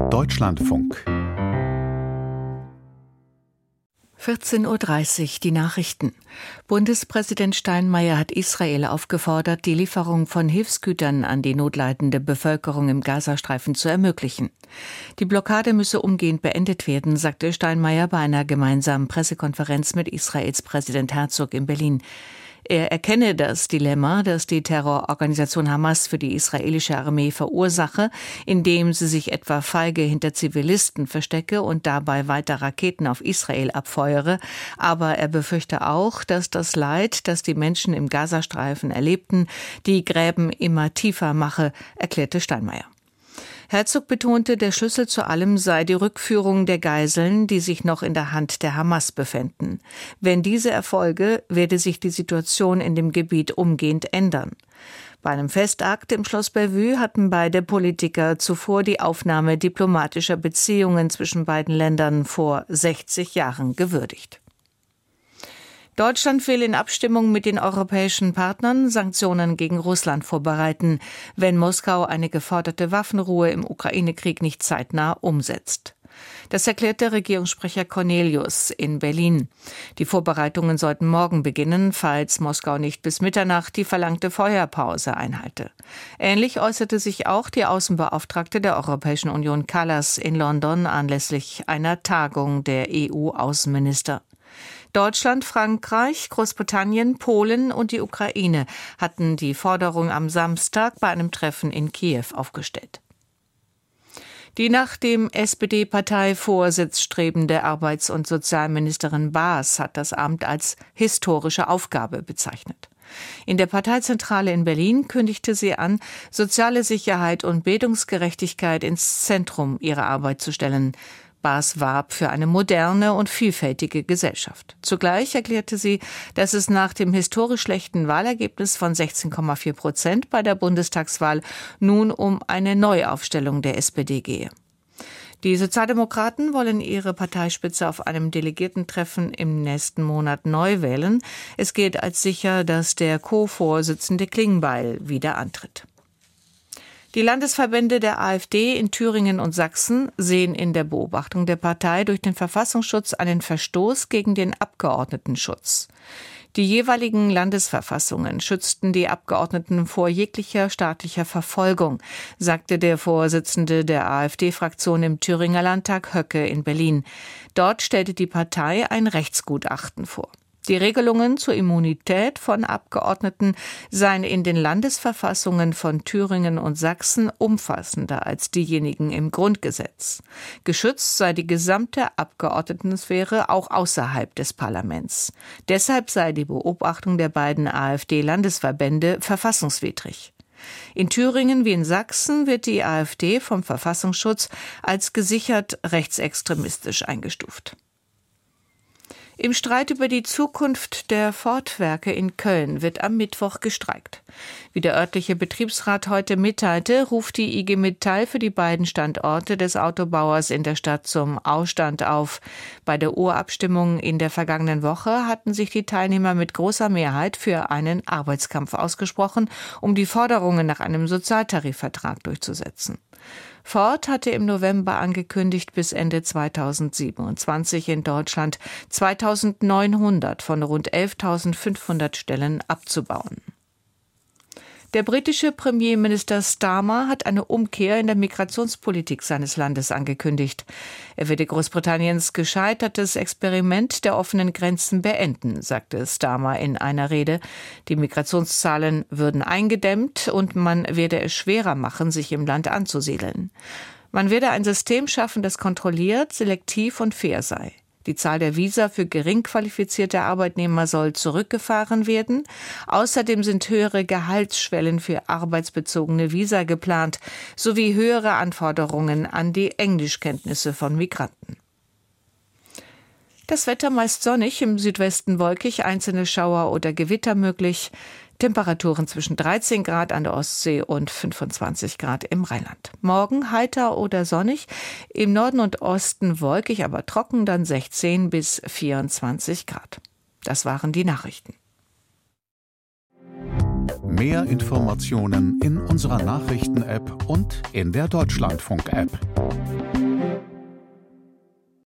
Deutschlandfunk 14:30 Uhr, die Nachrichten. Bundespräsident Steinmeier hat Israel aufgefordert, die Lieferung von Hilfsgütern an die notleidende Bevölkerung im Gazastreifen zu ermöglichen. Die Blockade müsse umgehend beendet werden, sagte Steinmeier bei einer gemeinsamen Pressekonferenz mit Israels Präsident Herzog in Berlin. Er erkenne das Dilemma, das die Terrororganisation Hamas für die israelische Armee verursache, indem sie sich etwa feige hinter Zivilisten verstecke und dabei weiter Raketen auf Israel abfeuere. Aber er befürchte auch, dass das Leid, das die Menschen im Gazastreifen erlebten, die Gräben immer tiefer mache, erklärte Steinmeier. Herzog betonte, der Schlüssel zu allem sei die Rückführung der Geiseln, die sich noch in der Hand der Hamas befänden. Wenn diese erfolge, werde sich die Situation in dem Gebiet umgehend ändern. Bei einem Festakt im Schloss Bellevue hatten beide Politiker zuvor die Aufnahme diplomatischer Beziehungen zwischen beiden Ländern vor 60 Jahren gewürdigt. Deutschland will in Abstimmung mit den europäischen Partnern Sanktionen gegen Russland vorbereiten, wenn Moskau eine geforderte Waffenruhe im Ukraine-Krieg nicht zeitnah umsetzt. Das erklärte Regierungssprecher Cornelius in Berlin. Die Vorbereitungen sollten morgen beginnen, falls Moskau nicht bis Mitternacht die verlangte Feuerpause einhalte. Ähnlich äußerte sich auch die Außenbeauftragte der Europäischen Union Kallas in London anlässlich einer Tagung der EU-Außenminister. Deutschland, Frankreich, Großbritannien, Polen und die Ukraine hatten die Forderung am Samstag bei einem Treffen in Kiew aufgestellt. Die nach dem SPD-Parteivorsitz strebende Arbeits- und Sozialministerin Baas hat das Amt als historische Aufgabe bezeichnet. In der Parteizentrale in Berlin kündigte sie an, soziale Sicherheit und Bildungsgerechtigkeit ins Zentrum ihrer Arbeit zu stellen. Baas warb für eine moderne und vielfältige Gesellschaft. Zugleich erklärte sie, dass es nach dem historisch schlechten Wahlergebnis von 16,4% bei der Bundestagswahl nun um eine Neuaufstellung der SPD gehe. Die Sozialdemokraten wollen ihre Parteispitze auf einem Delegiertentreffen im nächsten Monat neu wählen. Es gilt als sicher, dass der Co-Vorsitzende Klingbeil wieder antritt. Die Landesverbände der AfD in Thüringen und Sachsen sehen in der Beobachtung der Partei durch den Verfassungsschutz einen Verstoß gegen den Abgeordnetenschutz. Die jeweiligen Landesverfassungen schützten die Abgeordneten vor jeglicher staatlicher Verfolgung, sagte der Vorsitzende der AfD-Fraktion im Thüringer Landtag Höcke in Berlin. Dort stellte die Partei ein Rechtsgutachten vor. Die Regelungen zur Immunität von Abgeordneten seien in den Landesverfassungen von Thüringen und Sachsen umfassender als diejenigen im Grundgesetz. Geschützt sei die gesamte Abgeordnetensphäre auch außerhalb des Parlaments. Deshalb sei die Beobachtung der beiden AfD-Landesverbände verfassungswidrig. In Thüringen wie in Sachsen wird die AfD vom Verfassungsschutz als gesichert rechtsextremistisch eingestuft. Im Streit über die Zukunft der Ford-Werke in Köln wird am Mittwoch gestreikt. Wie der örtliche Betriebsrat heute mitteilte, ruft die IG Metall für die beiden Standorte des Autobauers in der Stadt zum Ausstand auf. Bei der Urabstimmung in der vergangenen Woche hatten sich die Teilnehmer mit großer Mehrheit für einen Arbeitskampf ausgesprochen, um die Forderungen nach einem Sozialtarifvertrag durchzusetzen. Ford hatte im November angekündigt, bis Ende 2027 in Deutschland 2.900 von rund 11.500 Stellen abzubauen. Der britische Premierminister Starmer hat eine Umkehr in der Migrationspolitik seines Landes angekündigt. Er werde Großbritanniens gescheitertes Experiment der offenen Grenzen beenden, sagte Starmer in einer Rede. Die Migrationszahlen würden eingedämmt und man werde es schwerer machen, sich im Land anzusiedeln. Man werde ein System schaffen, das kontrolliert, selektiv und fair sei. Die Zahl der Visa für gering qualifizierte Arbeitnehmer soll zurückgefahren werden. Außerdem sind höhere Gehaltsschwellen für arbeitsbezogene Visa geplant, sowie höhere Anforderungen an die Englischkenntnisse von Migranten. Das Wetter meist sonnig, im Südwesten wolkig, einzelne Schauer oder Gewitter möglich. Temperaturen zwischen 13 Grad an der Ostsee und 25 Grad im Rheinland. Morgen heiter oder sonnig, im Norden und Osten wolkig, aber trocken, dann 16 bis 24 Grad. Das waren die Nachrichten. Mehr Informationen in unserer Nachrichten-App und in der Deutschlandfunk-App.